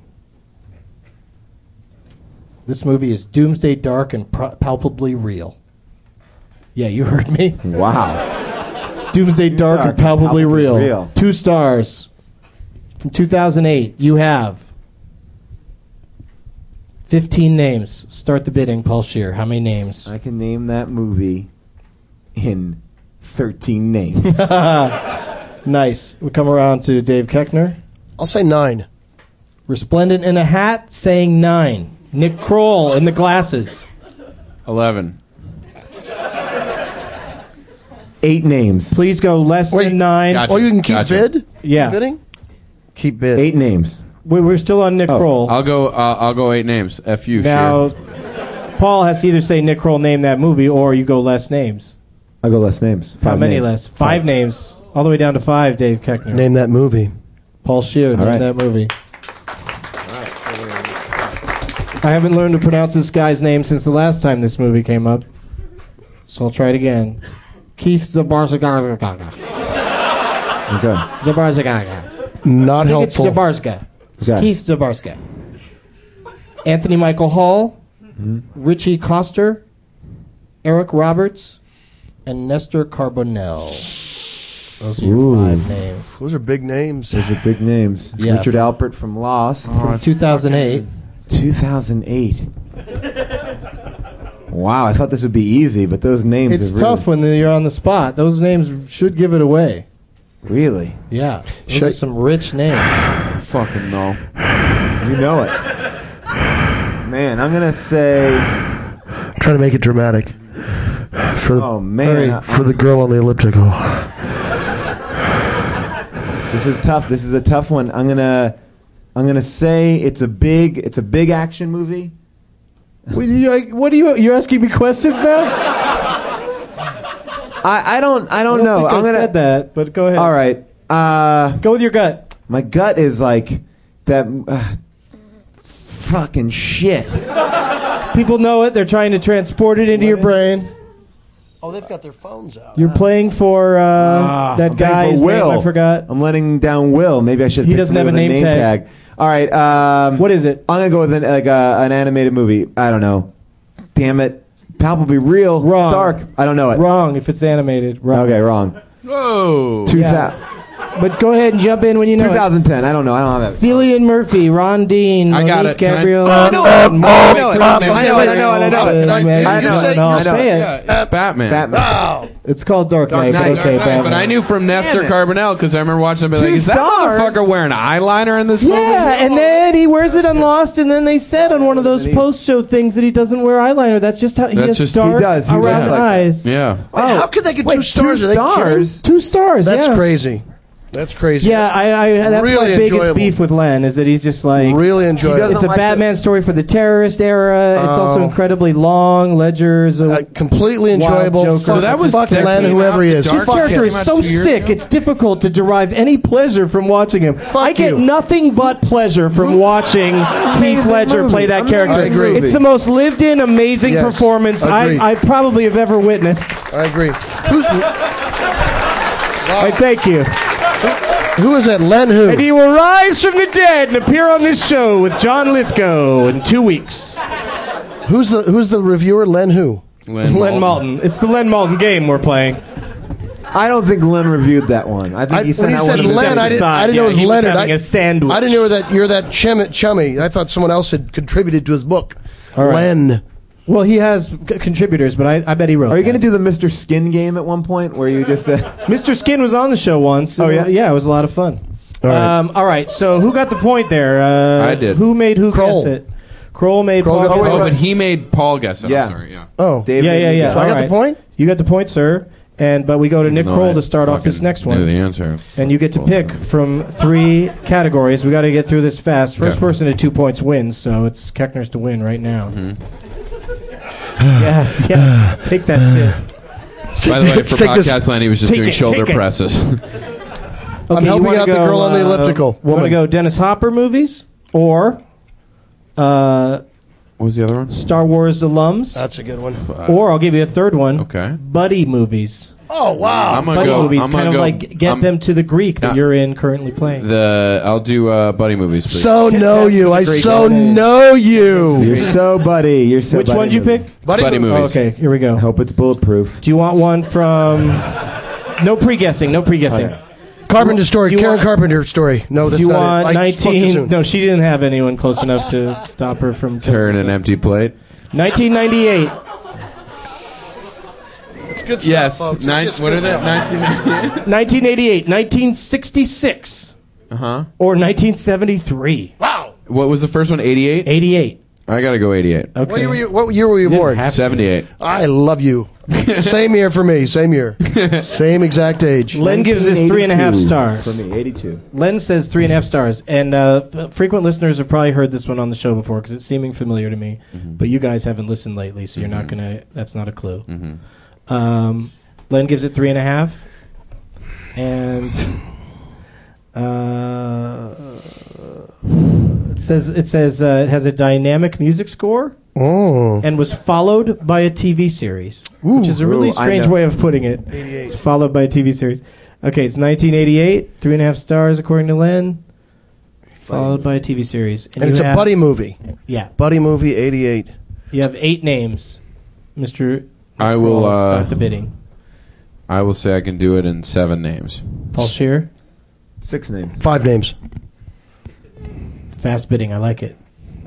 This movie is doomsday dark and palpably real. Yeah, you heard me. Wow. It's doomsday dark and palpably real. 2 stars. From 2008, you have 15 names. Start the bidding, Paul Scheer. How many names? I can name that movie in 13 names. Nice. We come around to Dave Keckner. I'll say 9. Resplendent in a hat, saying 9. Nick Kroll in the glasses. 11. 8 names. Please go less Wait, than 9. gotcha. Oh, you can keep Gotcha. bid? Yeah. Keep bidding? Keep bid. 8 names. We're still on Nick Kroll. I'll go 8 names. F you, Now, sure. Paul has to either say Nick Kroll name that movie, or you go less names. I'll go less names. 5 How many names. less? 5 names. All the way down to 5, Dave Keckner. Name that movie. Paul Scheer, name right. that movie. I haven't learned to pronounce this guy's name since the last time this movie came up. So I'll try it again. Keith Zabarska. Okay. Zabarska. Not I think it's helpful. Zabarska. Okay. Keith Zabarska. Anthony Michael Hall, Richie Coster, Eric Roberts, and Nestor Carbonell. Those are your Ooh. 5 names. Those are big names. Those are big names. Yeah. Richard Alpert from Lost. From 2008. 2008. Wow, I thought this would be easy, but those names It's are tough when you're on the spot. Those names should give it away. Really? Yeah. Those are some rich names. Fucking no. You know it. Man, I'm going to say... Trying to make it dramatic. Oh, man. For the girl on the elliptical. This is tough. This is a tough one. I'm gonna say it's a big action movie. What are you asking me questions now? I don't know. Think I I'm gonna said that, but go ahead. All right. Go with your gut. My gut is like that fucking shit. People know it. They're trying to transport it into your brain. Oh, they've got their phones out. You're playing for that I'm guy. playing His for name Will. I forgot. I'm letting down Will. Maybe I should. He pick doesn't have somebody a with name tag. All right. What is it? I'm gonna go with an animated movie. I don't know. Damn it. Palpably Real. Wrong. Stark. I don't know it. Wrong. If it's animated. Wrong. Okay, wrong. Whoa. 2000, But go ahead and jump in when you know it. 2010. I don't know. I don't have that. Cillian Murphy, Ron Dean, I got Monique it. Can I- Gabriel. I know it. I know it. I know it. I know it. I know it. Can I say it? I know it. No, I know say it. it. Yeah, it's Batman. Batman. Oh, It's called Dark Knight. Knight. Okay, Dark Knight, Batman. but I knew from Nestor Damn it. Carbonell because I remember watching him. Be like, Two is that stars? motherfucker wearing eyeliner in this movie? Yeah, and then he wears it on Lost, and then they said on one of those post-show things that he doesn't wear eyeliner. That's just how he That's has just- dark He does. He around does the like that. eyes. Yeah. how could they get Wait, 2 stars? Are they kidding? stars? 2 stars. That's yeah. crazy. That's crazy. Yeah, I that's Really my biggest enjoyable. beef with Len is that he's just like Really enjoyable. doesn't it's a like Batman story for the terrorist era. It's also Oh. incredibly long. Ledger's Completely Wild enjoyable. Joker. So that was fuck Len, decades whoever he is. after His Dark character Knight is came out so 2 years sick, ago? it's difficult to derive any pleasure from watching him. I get you. nothing but pleasure from watching Heath Ledger movie. play that Amazing character. I agree. It's the most lived-in, amazing Yes. performance Agreed. I probably have ever witnessed. I agree. I thank you. Who is that? Len who? And he will rise from the dead and appear on this show with John Lithgow in 2 weeks. Who's the reviewer? Len who? Len Malton. It's the Len Malton game we're playing. I don't think Len reviewed that one. I think he when sent you out said one. Len, I didn't know it was he Leonard. having a sandwich. I didn't know that you're that chummy. I thought someone else had contributed to his book. All right. Len. Well, he has contributors, but I bet he wrote. Are you going to that. do the Mr. Skin game at one point where you just Mr. Skin was on the show once. Oh, yeah? Yeah, it was a lot of fun. All right. All right, so who got the point there? I did. Who made who Kroll. guess it? Kroll made Kroll Paul got guess the it. Oh, but he made Paul guess it. Yeah. I'm sorry. Yeah. Oh. David? Yeah. So I All got the right. point? You got the point, sir. But we go to Nick No, Kroll I to start off this fucking next knew one. the answer. And you get to pick from 3 categories. We got to get through this fast. First Okay. person to 2 points wins, so it's Keckner's to win right now. Mm-hmm. yeah, take that shit. By the way, for Take this- podcast land, he was just Take doing it, shoulder take it. presses. Okay, helping you wanna out the girl on the elliptical. Want to Woman. go Dennis Hopper movies or What was the other one? Star Wars alums? That's a good one. Or I'll give you a third one. Okay. Buddy movies. Oh, wow. I'm gonna Buddy go. movies, I'm kind gonna of go. like get them to the Greek that Yeah. you're in currently playing. I'll do buddy movies. Please. So know you. I Great so name. know you. You're so buddy. You're so Which buddy one did you movie. pick? buddy movies. Okay, here we I go. hope it's bulletproof. Do you want one from... No pre-guessing, no pre-guessing. Okay. Carpenter story. Do you Karen want- Carpenter story. No, Do that's you not want it. I spoke too 19... soon. No, she didn't have anyone close enough to stop her from... Turn an empty plate. 1998. It's good stuff, Yes. folks. It's Nine, just what good is it? stuff. 1998. 1988, 1966, Uh huh. or 1973. Wow. What was the first one? 88. 88. I gotta go 88. Okay. What year were you didn't born? have to. 78. I love you. Same year for me. Same year. Same exact age. Len gives this 3.5 stars. For me, 82. Len says 3.5 stars, and frequent listeners have probably heard this one on the show before because it's seeming familiar to me. But you guys haven't listened lately, so you're not gonna. That's not a clue. Len gives it 3.5, and it says it has a dynamic music score Oh. and was followed by a TV series, which is a really Ooh, I strange know. way of putting it. It's followed by a TV series. Okay, it's 1988, 3.5 stars according to Len, followed by a TV series. And it's you a have- buddy movie. Yeah, Buddy movie, 88. you have 8 names, Mr. I will. Start the bidding. I will say I can do it in 7 names. Paul Scheer, 6 names. 5 names. fast bidding. I like it.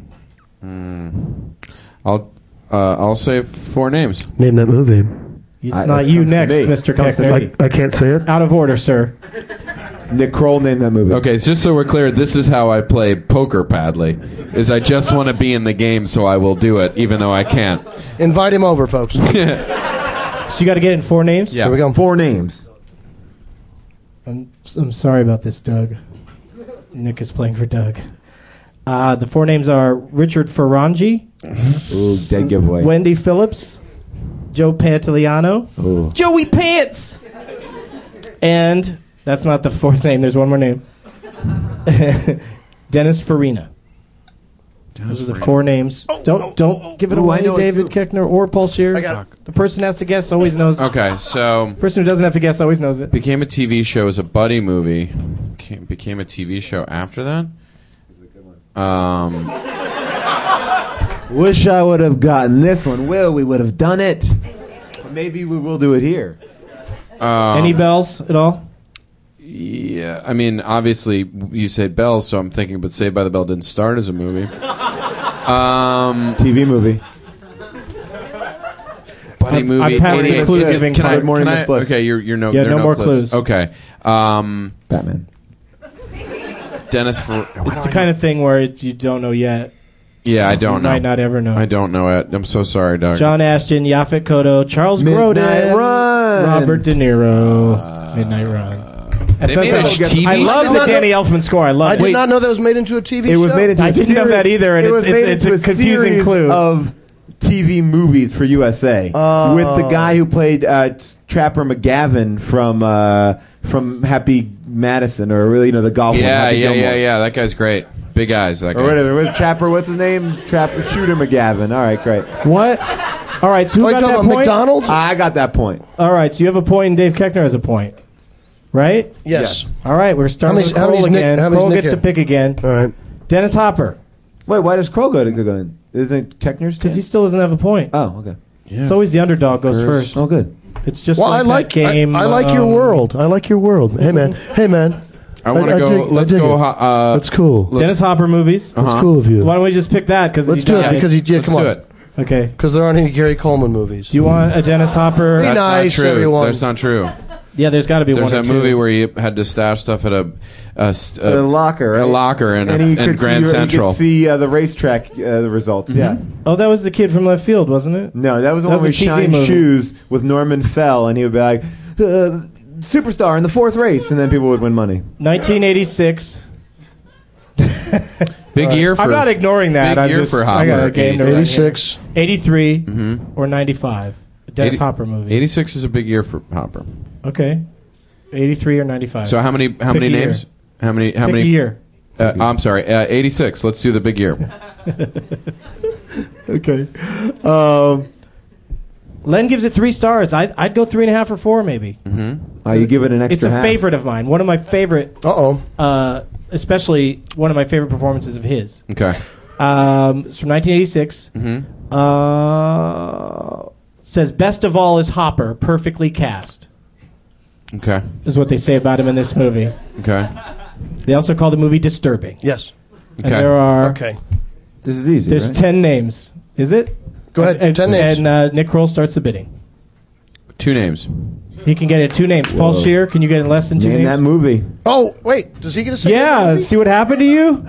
I'll say 4 names. Name that movie. It's That not you comes to next, me. Mr. Comes to Keckner. me. I can't say it. Out of order, sir. Nick Kroll named that movie. Okay, just so we're clear, this is how I play poker, Padley. Is I just want to be in the game, so I will do it, even though I can't. Invite him over, folks. So you got to get it in 4 names? Yeah. Here we go. 4 names. I'm sorry about this, Doug. Nick is playing for Doug. The 4 names are Richard Ferrangi, Ooh, dead giveaway. Wendy Phillips, Joe Pantoliano, Ooh. Joey Pants, and that's not the 4th name. There's one more name. Dennis Farina. Those are the four names. Don't give it Ooh, I away, know it David too. Koechner or Paul Scheer. I got The person has to guess always knows. Okay, so The person who doesn't have to guess always knows it. became a TV show as a buddy movie. Became a TV show after that. Wish I would have gotten this one. Will, we would have done it. Maybe we will do it here. Any bells at all? Yeah, I mean, obviously you said Bell, so I'm thinking, but Saved by the Bell didn't start as a movie. TV movie. Buddy I'm movie. passing 88. clues Is it- of can I- Good Morning, can I- Miss Bliss. Okay, you're no. Yeah, there are no more clues. Okay. Batman. Dennis for. It's the kind of thing where you don't know yet. Yeah, I don't You know. might not ever know. I don't know it. I'm so sorry, Doug. John Ashton, Yaphet Kotto, Charles Midnight Grodin, Run. Robert De Niro. Midnight Run. They made a TV I love show? the Danny Elfman score. I love I it. did not know that was made into a TV show. It was made into I a didn't know series- that either, and it was made it's into a confusing series clue. of TV movies for USA with the guy who played Trapper McGavin from Happy Madison, or really, the golf one, Yeah, Happy Gilmore. yeah. That guy's great. Big eyes. That Or guy. whatever. Was Trapper? What's his name? Trapper Shooter McGavin. All right, great. What? All right, so who Oh, you got talking that about point? McDonald's? I got that point. All right, so you have a point, and Dave Koechner has a point. Right? Yes. All right, we're starting with How Kroll many's Nick- again. how many's Kroll Nick gets to here? pick again. All right. Dennis Hopper, Wait, why does Kroll go in? Isn't Keckner's because he 10? still doesn't have a point. Oh, okay. It's always the underdog goes first. Oh, good. It's just Well, like that game. I like your world. I like your world. Hey man. Hey man. I want to I go. dig- Let's I dig go. it. That's cool. Dennis Hopper movies. That's cool of you. Why don't we just pick that? Because Let's do it because Let's come do on. it. Okay. Because there aren't any Gary Coleman movies. Do you want a Dennis Hopper? Be That's nice, not true. everyone. That's not true. Yeah, there's got to be There's one or that two. movie where you had to stash stuff at a locker, right? a locker in he could Grand see, Central. He could see the racetrack the results. Yeah. Oh, that was the kid from Left Field, wasn't it? No, that was the That one where was a he TV shined movie. shoes with Norman Fell, and he would be like, "Superstar in the fourth race," and then people would win money. 1986. Big year for. I'm not ignoring that. Big I'm year just, for I got Hopper. a game to 86. 83 or 95. A Dennis 80 Hopper movie. 86 is a big year for Hopper. Okay. 83 or 95. So how many a names? year. How many Pick a year. I'm sorry, 86. Let's do the big year. Okay. Len gives it 3 stars. I'd go 3.5 or 4 maybe. You give it an extra It's a half. favorite of mine. One of my favorite, Uh-oh. especially one of my favorite performances of his. Okay. It's from 1986. Says best of all is Hopper, perfectly cast. Okay. Is what they say about him in this movie. Okay. They also call the movie disturbing. Yes. And there are Okay. This is easy. there's right? 10 names. Is it? Go ahead. And, 10 names. And Nick Kroll starts the bidding. 2 names. He can get it 2 names. Paul Scheer, can you get it less than 2 Name names? that movie. Oh, wait. Does he get a second Yeah, movie? see what happened to you?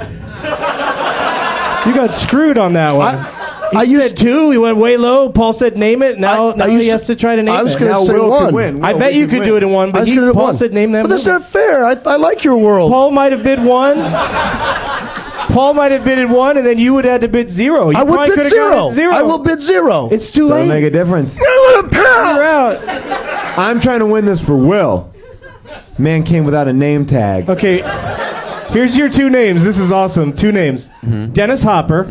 You got screwed on that one. He said 2. He went way low. Paul said name it. Now he has to try to name I was it. going to Now say Will one. could win. I Will, bet we you could could do it in one, I but was gonna do Paul one. said name that But that's movie. not fair. I like your world. Paul might have bid 1. Paul might have bidded 1, and then you would have had to bid 0. You I would probably bid could've zero. gone at 0. I will bid 0. It's too Doesn't late. make a difference. You're out. I'm trying to win this for Will. Man came without a name tag. Okay, here's your 2 names. This is awesome. 2 names. Dennis Hopper.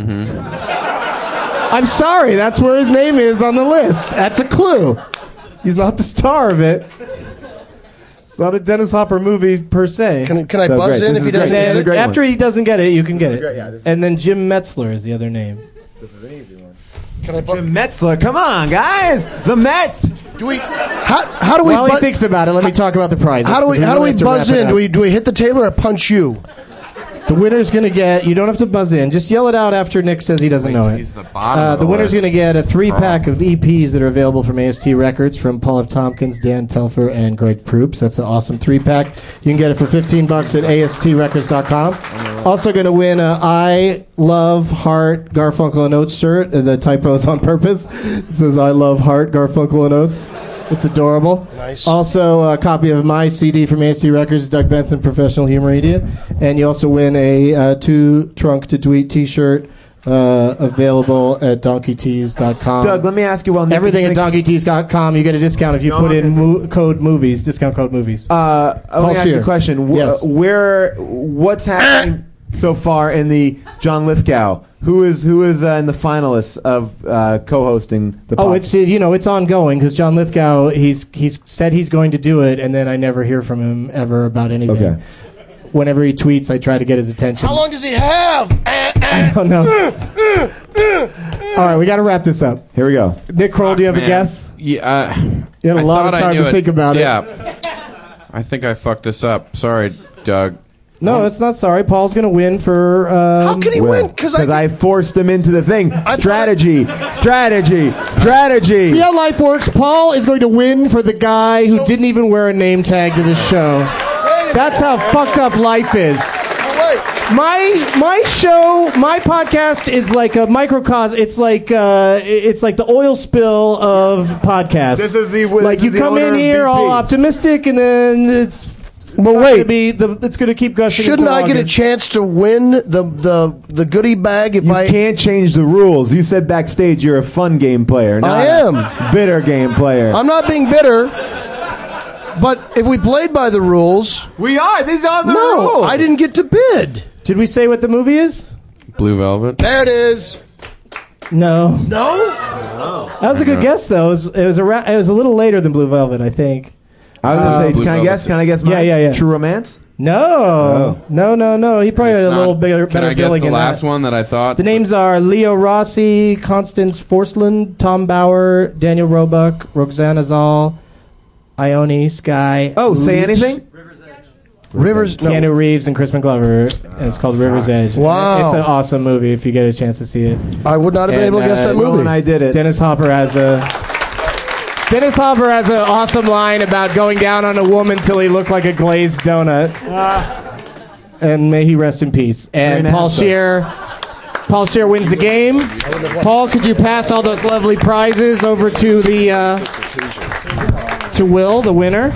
I'm sorry, that's where his name is on the list. That's a clue. He's not the star of it. It's not a Dennis Hopper movie per se. Can I So buzz great. in This if he is great. doesn't And This is get a it? great after one. he doesn't get it, you can get it. great, yeah, this is- And then Jim Metzler is the other name. Can I buzz? Jim Metzler, come on, guys. The Mets. Do we? How do we? While he thinks about it, let me talk about the prizes. How do we really have to buzz wrap it in? up. Do we hit the table or punch you? The winner's going to get, you don't have to buzz in, just yell it out after Nick says he doesn't know it. He's the bottom of The winner's list. going to get a 3-pack of EPs that are available from AST Records from Paul F. Tompkins, Dan Telfer, and Greg Proops. That's an awesome 3-pack. You can get it for $15 at astrecords.com. Also going to win a I Love Heart Garfunkel and Oates shirt. The typo's on purpose. It says I Love Heart Garfunkel and Oates. It's adorable. Nice. Also, a copy of my CD from AST Records, Doug Benson, Professional Humor Idiot. And you also win a 2-trunk-to-tweet t-shirt available at donkeytees.com. Doug, let me ask you. Well, Nick Everything is at thinking- donkeytees.com. You get a discount if you No, put I'm in code movies, discount code movies. let me ask you Scheer. a question. Yes. What's happening? so far in the John Lithgow? Who is in the finalists of co-hosting the podcast? It's ongoing because John Lithgow he's said he's going to do it, and then I never hear from him ever about anything. Okay. Whenever he tweets, I try to get his attention. How long does he have? I don't know. All right, we got to wrap this up. Here we go. Nick Kroll, do you have a Man. guess? Yeah, You had a lot of time to think about it. Yeah, I think I fucked this up. Sorry, Doug. No, that's not sorry. Paul's going to win for... How can he win? Because I forced him into the thing. Strategy. See how life works? Paul is going to win for the guy who didn't even wear a name tag to the show. That's how fucked up life is. My show, my podcast is like a microcosm. It's like the oil spill of podcasts. This is the like you come in here all optimistic, and then it's it's going to keep gushing. Shouldn't I get a August. chance to win the goodie bag if You I can't change the rules. You said backstage you're a fun game player. Not I am. a bitter game player. I'm not being bitter. But if we played by the rules, We are. These are the rules. no, I didn't get to bid. Did we say what the movie is? Blue Velvet. There it is. No. No? That was a good guess, though. It was a little later than Blue Velvet, I think. I was going to say, Blue can I Velvet. guess? Can I guess mine? Yeah. True Romance? No. No. He probably had a little better Can I guess billing the in last that. one that I thought? The names are Leo Rossi, Constance Forsland, Tom Bauer, Daniel Roebuck, Roxana Zal, Ione Sky. Oh, say Leach, anything? Rivers. No. Keanu Reeves and Chris McGlover, and it's called River's Edge. Wow. It's an awesome movie if you get a chance to see it. I would not have been And, able to guess that Will movie. and I did it. Dennis Hopper has an awesome line about going down on a woman till he looked like a glazed donut. And may he rest in peace. And 3.5 Paul Scheer wins the game. Paul, could you pass all those lovely prizes over to the to Will, the winner?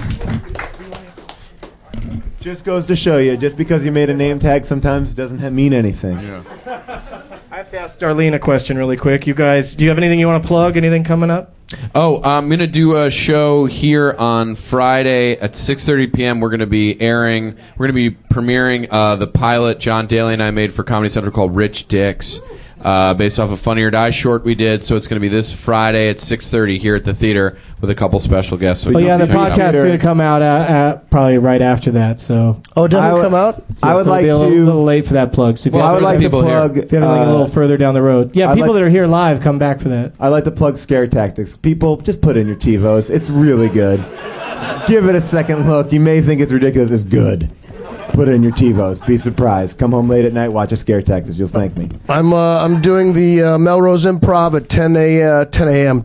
Just goes to show you, just because you made a name tag sometimes doesn't mean anything. I have to ask Darlene a question really quick. You guys, do you have anything you want to plug? Anything coming up? Oh, I'm going to do a show here on Friday at 6:30 p.m. We're going to be premiering the pilot John Daly and I made for Comedy Central called Rich Dicks, based off a Funny or Die short we did. So it's going to be this Friday at 6:30 here at the theater with a couple special guests. So Oh yeah, the check it out. podcast's going to come out probably right after that. So Oh, it doesn't I would- come out? I would so like it'll be a to. little late for that plug. So if you I have would like to people here. plug. If you have anything a little further down the road. Yeah, I'd people like- that are here live, come back for that. I like to plug Scare Tactics. People, just put in your TiVos. It's really good. Give it a second look. You may think it's ridiculous. It's good. Put it in your TiVos. Be surprised. Come home late at night, watch a Scare Tactics. You'll thank me. I'm doing the Melrose Improv at 10 a.m.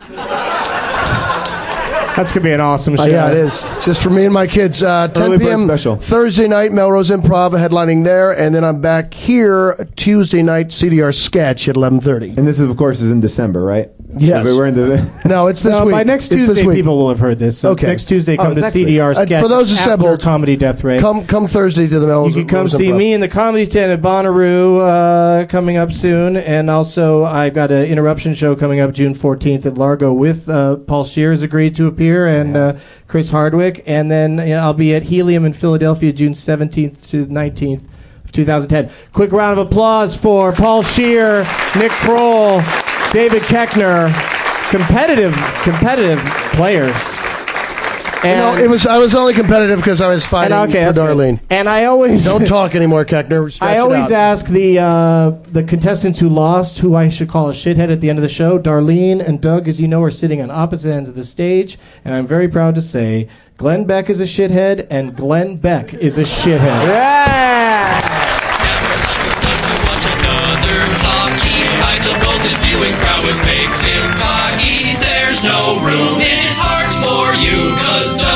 That's going to be an awesome show. Yeah, it is. Just for me and my kids. 10 Early bird p.m. special. Thursday night, Melrose Improv headlining there, and then I'm back here Tuesday night, CDR Sketch at 11:30. And this, of course, is in December, right? Yes. We're in the. No, it's this No, week. by next It's this Tuesday, week. people will have heard this. So Okay. next Tuesday, come to it's actually- CDR Sketch. for those after assembled, Comedy Death Ray. Come Thursday to the You Melrose. can come Melrose see Improv. me in the Comedy Tent at Bonnaroo coming up soon. And also, I've got an interruption show coming up June 14th at Largo with Paul Scheer has agreed to appear and Chris Hardwick. And then I'll be at Helium in Philadelphia June 17th to 19th of 2010. Quick round of applause for Paul Scheer, Nick Kroll, David Keckner, competitive players. And, I was only competitive because I was fighting for that's good. Darlene. And I always Don't talk anymore, Keckner. Stretch I it always out. ask the contestants who lost who I should call a shithead at the end of the show. Darlene and Doug, as you know, are sitting on opposite ends of the stage, and I'm very proud to say Glenn Beck is a shithead and Glenn Beck is a shithead. Yeah! Another talkie. I suppose his viewing prowess makes him cocky. There's no room in his heart for you, 'cause